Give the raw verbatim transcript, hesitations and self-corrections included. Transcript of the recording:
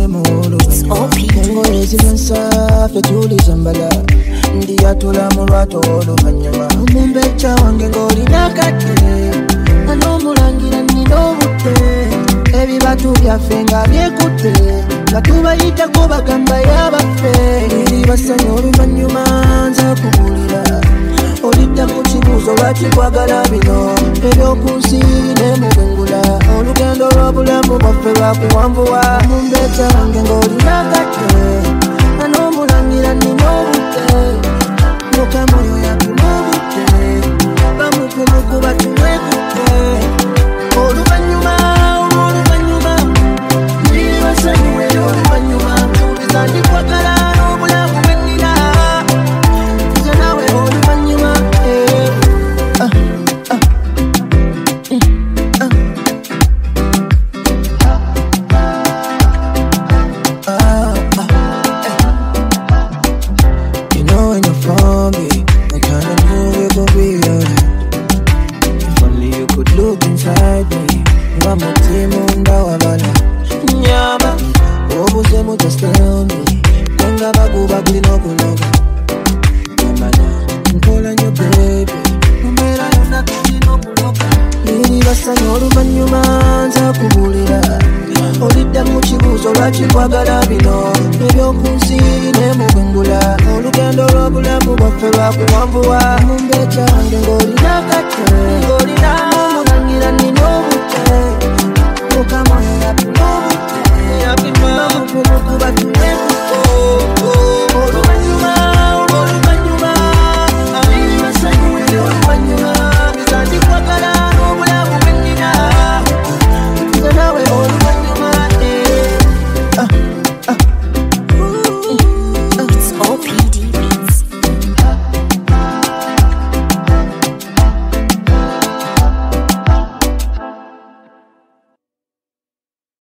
muulu engoye zimensafe tulizambala ndiyatula mu lwato oluvanyuma mumbeca wange ng'olina kate anomulangira nina obudde ebibatu byaffe nga byekutte nga tubayitako bagamba yabaffe eri basanya oluvanyuma nza kubulira olidda mu kibuuzo lwaki kwagala bino ebyokunsi nemubengula olugendo lw'obulamu bwaffe lwakuwanvuwa mumbeca wange ng'olina kate anomulangira nina obudde mukama oyo yatuna obudde bamukumukuba tumwekutte oluvanyuma olw'oluvanyuma ndibasanyuwe oluvanyuma tuliza ndikwagala n'obulamu bwennina nze nawe oluvanyuma kwagala bino ebyokunsi nemubengula olugendo lw'obulamu bwaffe lwakuwanvuwa mumbeca wange ng'olina kate ng'olina mulangira nina obudde mukama oyo yatuna